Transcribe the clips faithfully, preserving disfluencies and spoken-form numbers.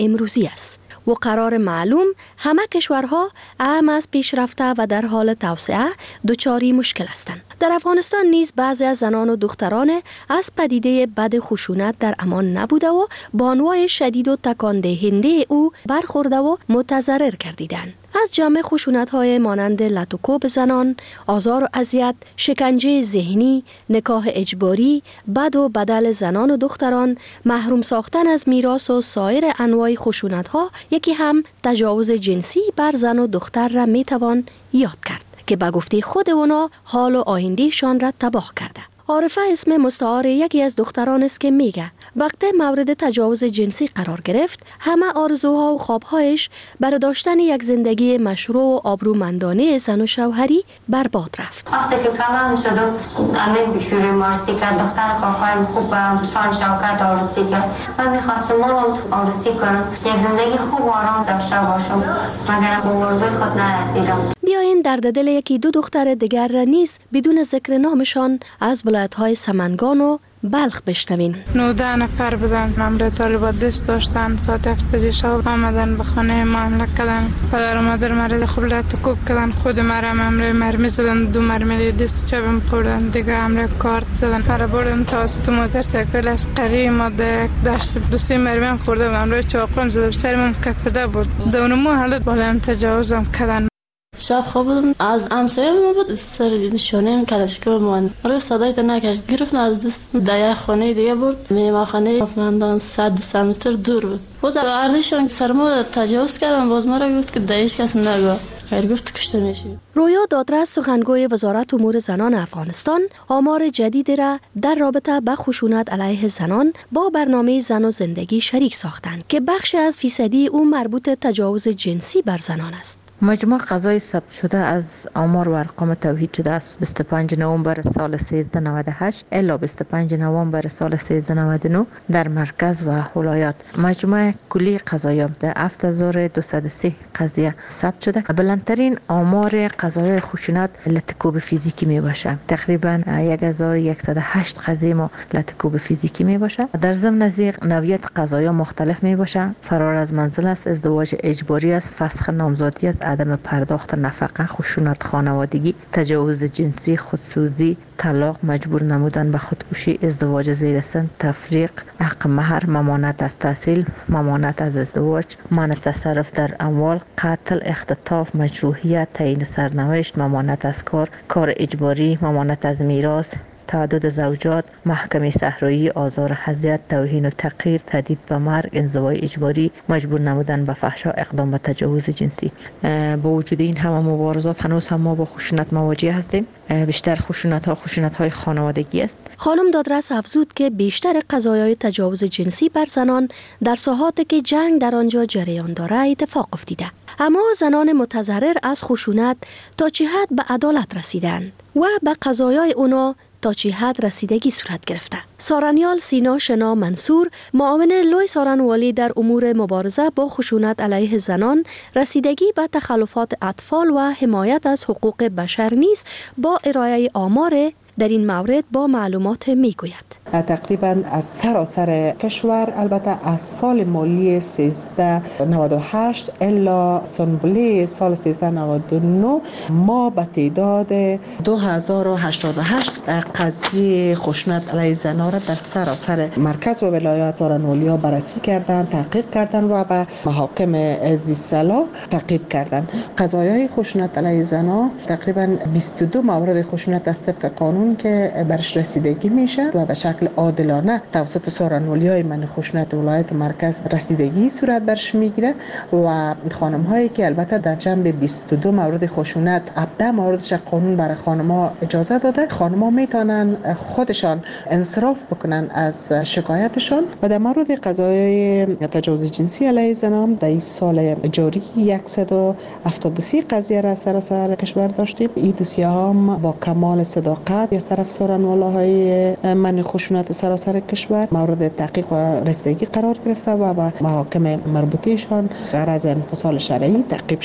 امروزی است و قرار معلوم همه کشورها اهم از پیشرفته و در حال توسعه دچاری مشکل هستند. در افغانستان نیز بعضی از زنان و دختران از پدیده بد خشونت در امان نبوده و با انواع شدید و تکان دهنده او برخورده و متضرر گردیدند. از جمع خشونت‌های مانند لط و کوب زنان، آزار و اذیت، شکنجه ذهنی، نکاح اجباری، بد و بدل زنان و دختران، محروم ساختن از میراث و سایر انواع خشونت‌ها، یکی هم تجاوز جنسی بر زن و دختر را میتوان یاد کرد که به گفته خود اونا حال و آیندهشان را تباه کرده. عارفه اسم مستعار یکی از دختران است که میگه وقتی مورد تجاوز جنسی قرار گرفت همه آرزوها و خوابهایش برای داشتن یک زندگی مشروع و آبرومندانه زن و شوهری برباد رفت. وقتی که کلام شدم امین بشوری مارسی که دختر خواهیم خوب شان شوکت آرسی که من میخواستم مالم آرسی کنم یک زندگی خوب و آرام داشته باشم مگر به آرزوی خود نرسیدم. بیاین درد دل یکی دو دختر دیگر را نیز بدون ذکر نامشان از ولایت‌های سمنگان و بلخ بشنوین. نوده نفر بودن، مامور طالبات دست داشتن، ساعت هفت بجه شب آمدن به خانه ما حمله کردن. پدر و مادر مرا خوب لطکوب کردن، خود مرا مامور مرمی زدن، دو مرمی دست چپم خوردن، دیگه امر کارت زدن. مرا بردن توسط موتورسیکل از قریب ما داشت دو سه مرمی خورده و امر چاقوم زدن، سرم کفیده بود. دونمو حالت بالام تجاوزم کردن. شب خوابیدم از همسایه ما بود سر نشانه کلاشکو مان رو صدای تا نکش گرفت از دست دایه خانه دیگه بود میما خانه افغانستان صد متر دور بود بود اردشون سرمو تجاوز کردن باز ما رو گفت که دایش کس نگو خیر گفت کشته میشی. رویا دادرس سخنگوی وزارت امور زنان افغانستان آمار جدید را در رابطه با خشونت علیه زنان با برنامه زن و زندگی شریک ساختند که بخش از فیصدی او مربوط تجاوز جنسی بر زنان است. مجموع قضای ثبت شده از آمار و ارقام توحید شده است بیست و پنج نوامبر سال سیزده نود و هشت الی بیست و پنج نوامبر سال سیزده نود و نه در مرکز و ولایات. مجموع کلی قضایا در هفت هزار و دویست و سه قضیه ثبت شده. بلندترین آمار قضایای خشونت لطکوب فیزیکی می باشه. تقریبا یک هزار و صد و هشت قضیه ما لطکوب فیزیکی می باشه. در ضمن از نوعیت قضایا مختلف می باشه. فرار از منزل است، ازدواج اجباری است، فسخ نامزادی است، عدم پرداخت نفقه، خشونت خانوادگی، تجاوز جنسی، خودسوزی، طلاق، مجبور نمودن به خودکشی، ازدواج زیر سن، تفریق، حق مهر، ممانعت از تحصیل، ممانعت از ازدواج، منع تصرف در اموال، قتل، اختطاف، مجروحیت، تعیین سرنوشت، ممانعت از کار، کار اجباری، ممانعت از میراث، تعدد زوجات، محکمه صحرایی، آزار و اذیت، توهین و تحقیر، تهدید به مرگ، انزوای اجباری، مجبور نمودن به فحشا، اقدام به تجاوز جنسی. با وجود این همه مبارزات هنوز هم ما با خشونت مواجه هستیم. بیشتر خشونت ها خشونت های خانوادگی است. خانم دادرس افزود که بیشتر قضایای تجاوز جنسی بر زنان در ساحاتی که جنگ در آنجا جریان داره اتفاق افتیده. اما زنان متضرر از خشونت تا چه حد به عدالت رسیدند و به قضایای اونا تا چه حد رسیدگی صورت گرفته. سارنیال سینا شنا منصور، معاون لوی سارنوالی در امور مبارزه با خشونت علیه زنان، رسیدگی به تخلفات اطفال و حمایت از حقوق بشر نیز با ارائه آمار در این مورد با معلومات میگوید. تقریبا از سراسر کشور، البته از سال مالی سیزده نود و هشت الی سنبوله سال سیزده نود و نه ما به تعداد دو هزار و هشتاد و هشت قضیه خشونت علیه زنان را در سراسر مرکز و ولایات سارنوالیا بررسی کردند، تحقیق کردند و به محاکم ذی‌الصلاح تعقیب کردند. قضایای خشونت علیه زنان تقریبا بیست و دو مورد خشونت از طبق قانون که برش رسیدگی میشه و به شکل عادلانه توسط سارنوالیای من خشونت ولایت مرکز رسیدگی صورت برش میگیره و خانم هایی که البته در جنب بیست و دو مورد خشونت هفده موردش قانون برای خانم ها اجازه داده، خانم ها میتونن خودشان انصراف بکنن از شکایتشان. و در مورد قضایای تجاوز جنسی علیه زنان در این سال جاری صد و هفتاد و سه قضیه را سراسر کشور داشتیم. این دوسیه هم با کمال صداقت از طرف سارنوالاهای من خشونت سراسر کشور مورد تحقیق و رسیدگی قرار گرفته و با محاکم مربوطهشان غرض انفصال شرعی تعقیب شده.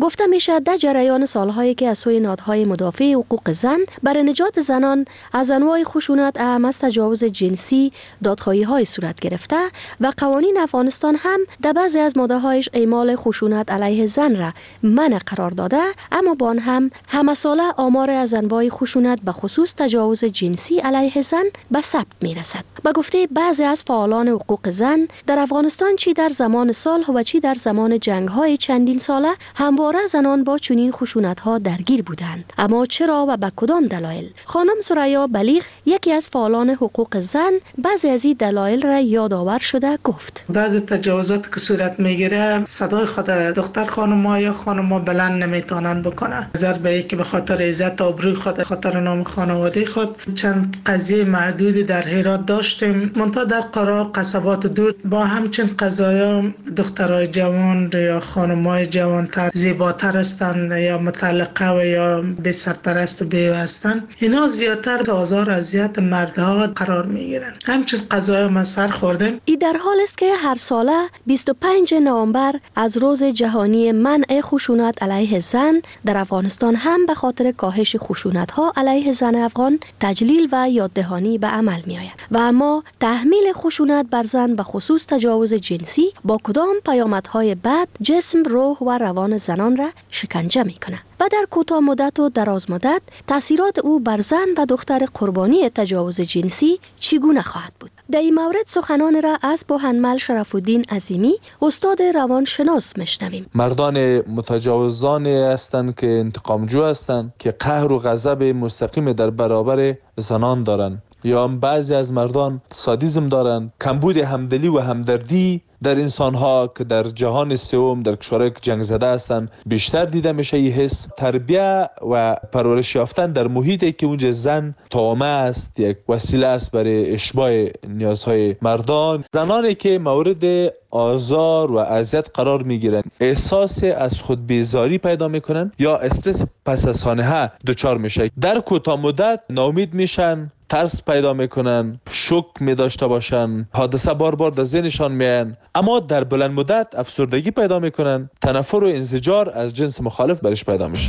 گفته میشه در جریان سالهایی که از سوی نهادهای مدافع حقوق زن برای نجات زنان از انواع خشونت اهم از تجاوز جنسی دادخواهی های صورت گرفته و قوانین افغانستان هم در بعضی از ماده‌هایش اعمال خشونت علیه زن را منع قرار داده، اما با آن هم همه ساله آمار از انواع خشونت به خصوص تجاوز جنسی علیه زن به ثبت میرسد. به گفته بعضی از فعالان حقوق زن در افغانستان چی در زمان صلح و چی در زمان جنگ‌های چندین ساله همواره زنان با چنین خشونت‌ها درگیر بودند. اما چرا و به کدام دلایل؟ خانم ثریا بلیغ یکی از فعالان حقوق زن بعضی از این دلایل را یادآور شده گفت: بعضی تجاوزات که صورت میگیره صدای خود دختر خانم‌ها یا خانم‌ها بلند نمیتونن بکنن، نظر به اینکه به خاطر عزت آبروی خود، خاطر نام خانواده خود. چند قضیه معدودی در هرات داشتیم، منتها در قرا قصبات دور با همچین قضایا دخترای جوان یا خانم‌های جوانتر زیباتر هستند یا مطلقه و یا به سرپرست و بیوه هستند، اینا زیادتر آزار اذیت مردها قرار میگیرن. همچین قضایا ما سر خوردیم. این در حال است که هر ساله بیست و پنجم نوامبر از روز جهانی منع خشونت علیه زن در افغانستان هم به خاطر کاهش خشونت‌ها علیه زن افغان تجلیل و یاددهانی به عمل می آید. و اما تحمیل خشونت بر زن به خصوص تجاوز جنسی با کدام پیامدهای بد جسم، روح و روان زنان را شکنجه می کند و در کوتاه مدت و دراز مدت تاثیرات او بر زن و دختر قربانی تجاوز جنسی چگونه خواهد بود؟ در این مورد سخنان را از بوهنمل شرف الدین عظیمی استاد روانشناس میشنویم. مردان متجاوزانی هستند که انتقامجو هستند که قهر و غضب مستقیم در برابر زنان دارند، یا بعضی از مردان سادیسم دارند. کمبود همدلی و همدردی در انسان‌ها که در جهان سوم در کشورهای که جنگ زده هستند بیشتر دیده میشه. این حس تربیت و پرورش یافتن در محیطی که اونجا زن طامع است، یک وسیله است برای اشباع نیازهای مردان. زنانی که مورد آزار و اذیت قرار میگیرن احساس از خود بیزاری پیدا میکنن یا استرس پس از سانحه دچار میشه. در کوتاه مدت ناامید میشن، ترس پیدا میکنن، شوک می داشته باشن، حادثه بار بار در ذهنشان میان، اما در بلند مدت افسردگی پیدا میکنن، تنفر و انزجار از جنس مخالف برش پیدا میشه.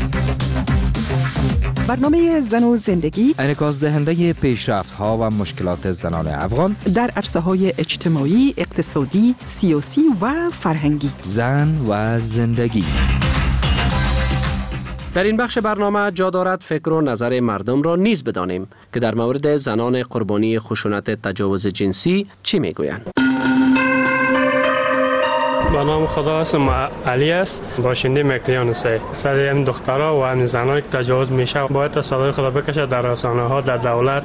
برنامه زن و زندگی انعکاس دهنده پیشرفت‌ها و مشکلات زنان افغان در عرصه‌های اجتماعی، اقتصادی، سیاسی و فرهنگی. زن و زندگی. در این بخش برنامه جا دارد فکر و نظر مردم را نیز بدانیم که در مورد زنان قربانی خشونت تجاوز جنسی چی میگویند. با نام خدا اسم علی است، باشنده مکریان است. سر این دخترها و همین زنایی که تجاوز میشه باید تا صدای خدا بکشه در رسانه ها، در دولت.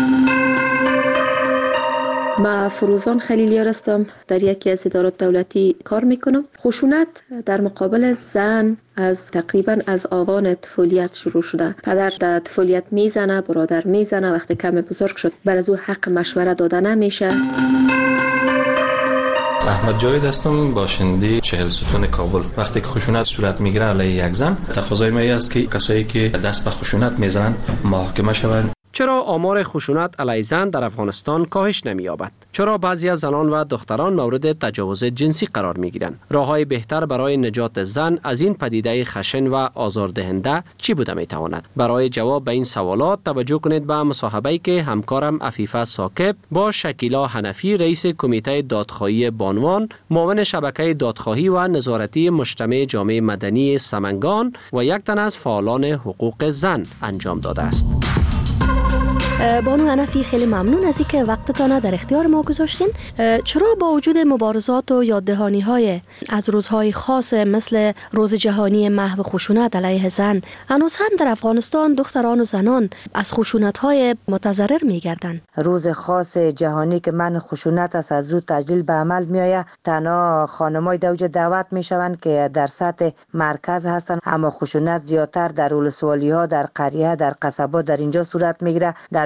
ما فروزان خلیلیار هستم، در یکی از ادارات دولتی کار میکنم. خشونت در مقابل زن از تقریبا از آوان طفولیت شروع شده. پدر در طفولیت میزنه، برادر میزنه، وقتی کم بزرگ شد بر از او حق مشوره داده نمیشه. احمد جاوید هستم، باشنده چهل ستون کابل. وقتی که خشونت صورت میگیره علیه یک زن، تقاضای ما است که کسایی که دست به خشونت میزنن محاکمه شوند. چرا آمار خشونت علیه زن در افغانستان کاهش نمی‌یابد؟ چرا بعضی از زنان و دختران مورد تجاوز جنسی قرار می‌گیرند؟ راه‌های بهتر برای نجات زن از این پدیده خشن و آزاردهنده چی بوده می‌تواند؟ برای جواب به این سوالات توجه کنید به مصاحبه‌ای که همکارم عفیفه ساکب با شکیلا حنفی، رئیس کمیته دادخواهی بانوان، معاون شبکه دادخواهی و نظارتی مجتمع جامعه مدنی سمنگان و یک تن از فعالان حقوق زن انجام داده است. بانو حنفی، خیلی ممنون از اینکه وقتتان در اختیار ما گذاشتین. چرا با وجود مبارزات و یاددهانی های از روزهای خاص مثل روز جهانی محو خشونت علیه زن، هنوز هم در افغانستان دختران و زنان از خشونت های متضرر می گردن؟ روز خاص جهانی که من خشونت است از رو تجلیل به عمل می آید، تنها خانمای دوجه دعوت می شوند که در سطح مرکز هستند، اما خشونت زیادتر در ولسوالی ها، در قریه، در قصبات در اینجا صورت می گیره. در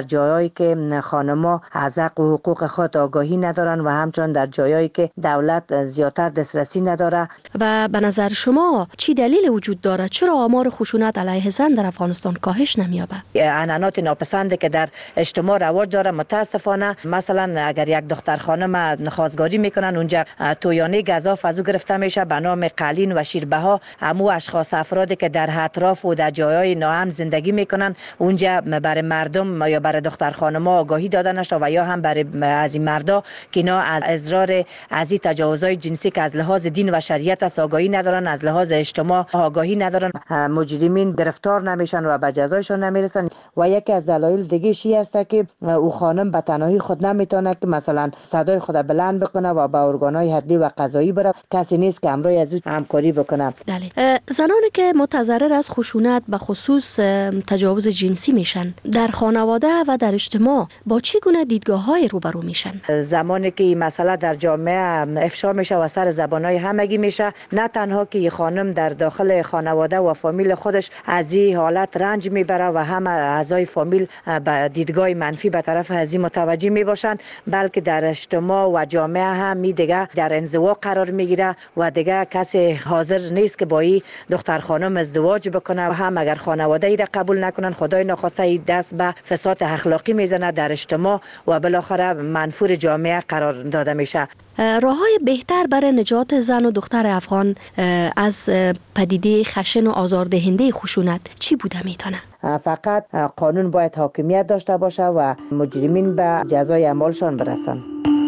جایایی که خانم‌ها از حق و حقوق خود آگاهی ندارن و همچنین در جایایی که دولت زیادتر دسترسی نداره. و به نظر شما چی دلیل وجود داره چرا آمار خشونت علیه زن در افغانستان کاهش نمی‌یابد؟ عنعنات ناپسند که در اجتماع رواج داره متاسفانه، مثلا اگر یک دختر خانم نخواستگاری میکنن اونجا تویانه گزاف از او گرفته میشه به نام قلین و شیربها. همو اشخاص افرادی که در اطراف و در جایهای ناامن زندگی میکنن اونجا برای مردم یا برای دختر خانم‌ها آگاهی داده نشه و یا هم برای از این مردا که اینا از اضرار از این تجاوزهای جنسی که از لحاظ دین و شریعت است آگاهی ندارن، از لحاظ اجتماع آگاهی ندارن، مجرمین گرفتار نمیشن و به جزایشون نمیرسن. و یکی از دلایل دیگه شی است که او خانم به تنهایی خود نمیتونه که مثلا صدای خود بلند بکنه و به ارگانهای عدلی و قضایی بره، کسی نیست که همراه از او همکاری بکنه. بله. زنانی که متضرر از خشونت به خصوص تجاوز جنسی میشن در خانواده و در اجتماع با چی گونه دیدگاه‌های روبرو میشن؟ زمانی که این مسئله در جامعه افشا میشه و سر زبانهای همگی میشه، نه تنها که این خانم در داخل خانواده و فامیل خودش از این حالت رنج میبره و همه اعضای فامیل به دیدگاه منفی به طرف از این متوجه میباشن، بلکه در اجتماع و جامعه هم می دیگه در انزوا قرار میگیره و دیگه کسی حاضر نیست که با این دختر خانم ازدواج بکنه و هم اگر خانواده ای را قبول نکنن خدای نخواسته دست به فساد اخلاقی میزنه در اجتماع و بالاخره منفور جامعه قرار داده میشه. راههای بهتر برای نجات زن و دختر افغان از پدیده خشن و آزاردهنده خشونت چی بوده میتونه؟ فقط قانون باید حاکمیت داشته باشه و مجرمین به جزای اعمالشان برسن.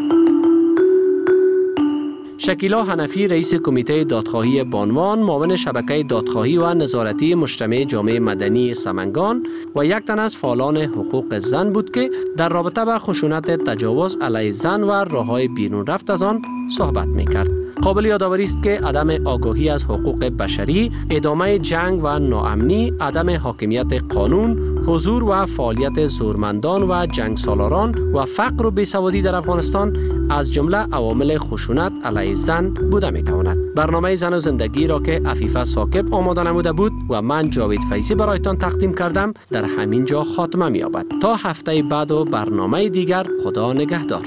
شکیلا حنفی رئیس کمیته دادخواهی بانوان، معاون شبکه دادخواهی و نظارتی مجتمع جامعه مدنی سمنگان و یک تن از فعالان حقوق زن بود که در رابطه با خشونت تجاوز علیه زن و راههای بیرون رفت از آن صحبت می‌کرد. قابل یادآوری است که عدم آگاهی از حقوق بشری، ادامه جنگ و ناامنی، عدم حاکمیت قانون، حضور و فعالیت زورمندان و جنگسالاران و فقر و بیسوادی در افغانستان از جمله عوامل خشونت علیه زن بوده میتواند. برنامه زن و زندگی را که عفیفه ثاقب آماده نموده بود و من جاوید فیضی برایتان تقدیم کردم در همین جا خاتمه می‌یابد. تا هفته بعد و برنامه دیگر، خدا نگهدار.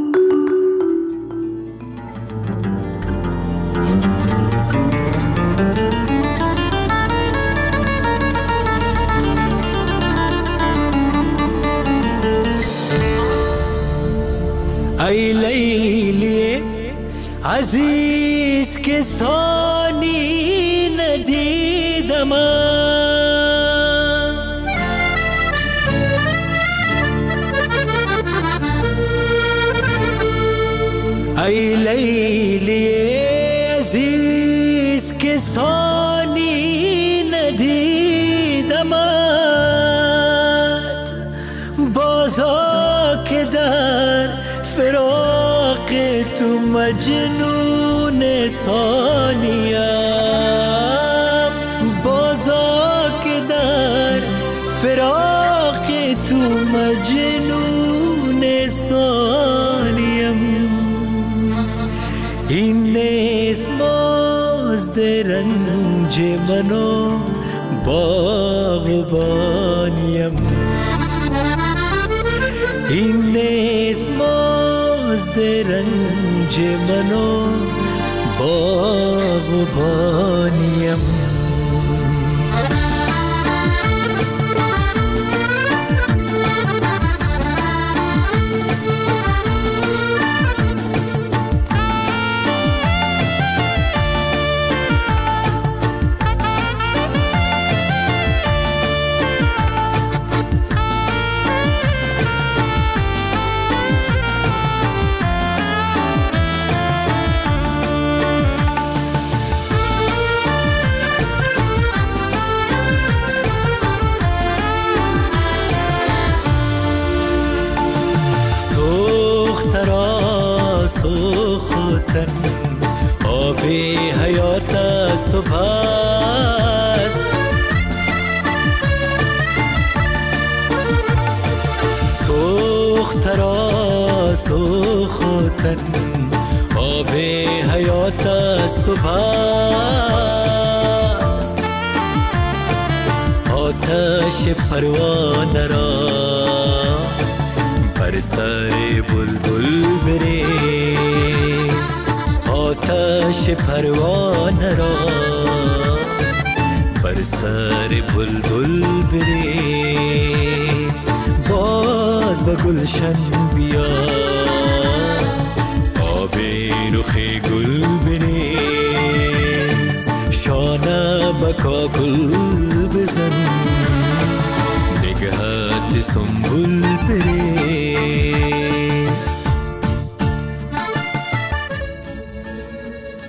ای لیلی عزیز که ثانی ندیدم، ای لیلی عزیز که ثانی ندیدم، بازا که در فراق تو مجنون ثانیم، بازا که در فراق تو مجنون ثانیم، این نیست مزد رنج منو باغبانیم، این نیست مزد رنج منو باغبانیم. سوختن آب حیات است و بس، سوخت را سوختن آب حیات است و بس، آتش پروانه را بر سر بلبل بریز آتش پروانه را بر سر بلبل بریز باز به گلشن بیا آب رخ گل بریز شانه به کاکل بزن نگهت سنبول بریز